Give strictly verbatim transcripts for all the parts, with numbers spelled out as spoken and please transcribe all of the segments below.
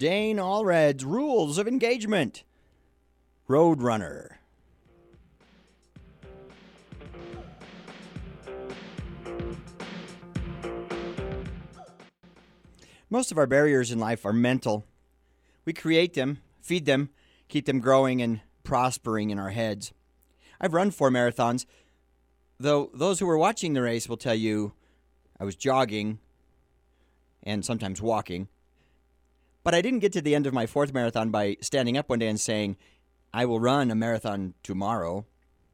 Dane Allred's Rules of Engagement. Roadrunner. Most of our barriers in life are mental. We create them, feed them, keep them growing and prospering in our heads. I've run four marathons, though those who were watching the race will tell you I was jogging and sometimes walking. But I didn't get to the end of my fourth marathon by standing up one day and saying, I will run a marathon tomorrow.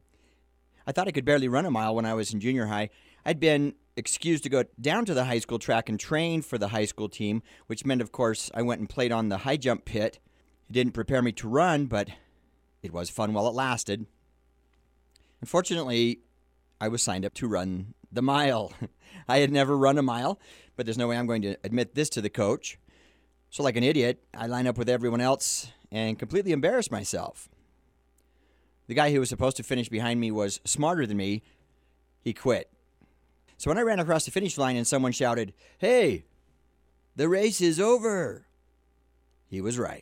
I thought I could barely run a mile when I was in junior high. I'd been excused to go down to the high school track and train for the high school team, which meant, of course, I went and played on the high jump pit. It didn't prepare me to run, but it was fun while it lasted. Unfortunately, I was signed up to run the mile. I had never run a mile, but there's no way I'm going to admit this to the coach. So like an idiot, I line up with everyone else and completely embarrass myself. The guy who was supposed to finish behind me was smarter than me. He quit. So when I ran across the finish line and someone shouted, "Hey, the race is over," he was right.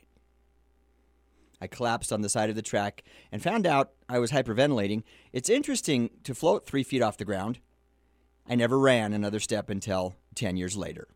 I collapsed on the side of the track and found out I was hyperventilating. It's interesting to float three feet off the ground. I never ran another step until ten years later.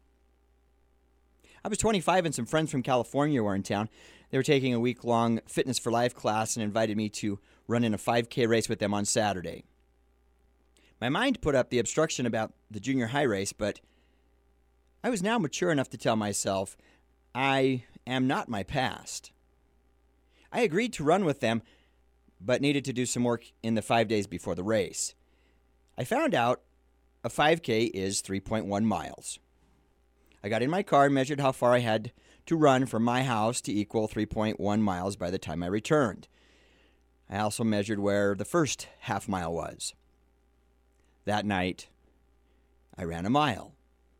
I was twenty-five and some friends from California were in town. They were taking a week-long Fitness for Life class and invited me to run in a five K race with them on Saturday. My mind put up the obstruction about the junior high race, but I was now mature enough to tell myself I am not my past. I agreed to run with them, but needed to do some work in the five days before the race. I found out a five K is three point one miles. I got in my car and measured how far I had to run from my house to equal three point one miles by the time I returned. I also measured where the first half mile was. That night, I ran a mile.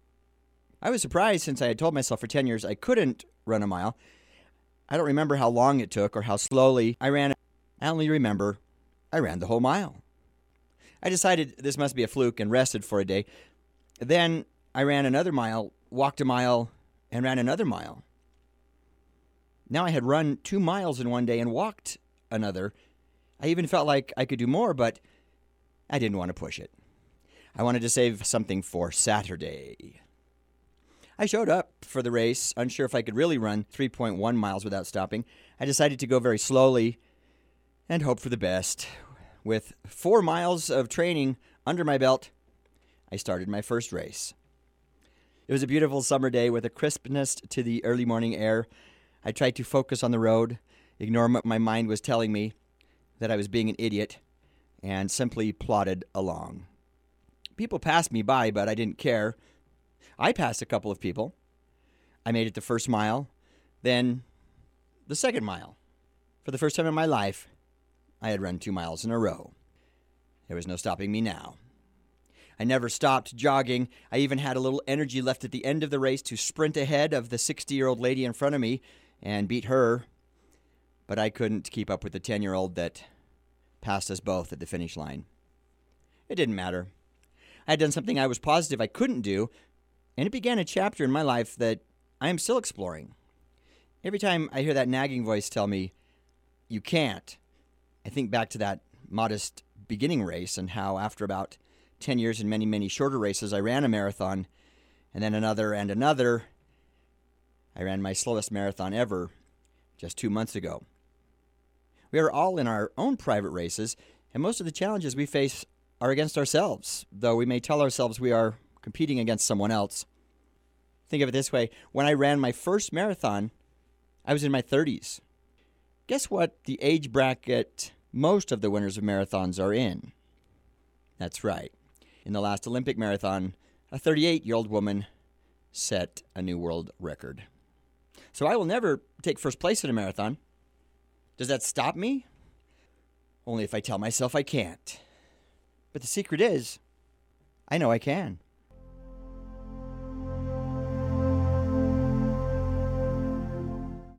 I was surprised since I had told myself for ten years I couldn't run a mile. I don't remember how long it took or how slowly I ran. I only remember I ran the whole mile. I decided this must be a fluke and rested for a day. Then I ran another mile, walked a mile, and ran another mile. Now I had run two miles in one day and walked another. I even felt like I could do more, but I didn't want to push it. I wanted to save something for Saturday. I showed up for the race, unsure if I could really run three point one miles without stopping. I decided to go very slowly and hope for the best. With four miles of training under my belt, I started my first race. It was a beautiful summer day with a crispness to the early morning air. I tried to focus on the road, ignore what my mind was telling me, that I was being an idiot, and simply plodded along. People passed me by, but I didn't care. I passed a couple of people. I made it the first mile, then the second mile. For the first time in my life, I had run two miles in a row. There was no stopping me now. I never stopped jogging. I even had a little energy left at the end of the race to sprint ahead of the sixty-year-old lady in front of me and beat her. But I couldn't keep up with the ten-year-old that passed us both at the finish line. It didn't matter. I had done something I was positive I couldn't do, and it began a chapter in my life that I am still exploring. Every time I hear that nagging voice tell me, "You can't," I think back to that modest beginning race and how after about ten years and many, many shorter races, I ran a marathon, and then another and another. I ran my slowest marathon ever just two months ago. We are all in our own private races, and most of the challenges we face are against ourselves, though we may tell ourselves we are competing against someone else. Think of it this way. When I ran my first marathon, I was in my thirties. Guess what the age bracket most of the winners of marathons are in? That's right. In the last Olympic marathon, a thirty-eight-year-old woman set a new world record. So I will never take first place in a marathon. Does that stop me? Only if I tell myself I can't. But the secret is, I know I can.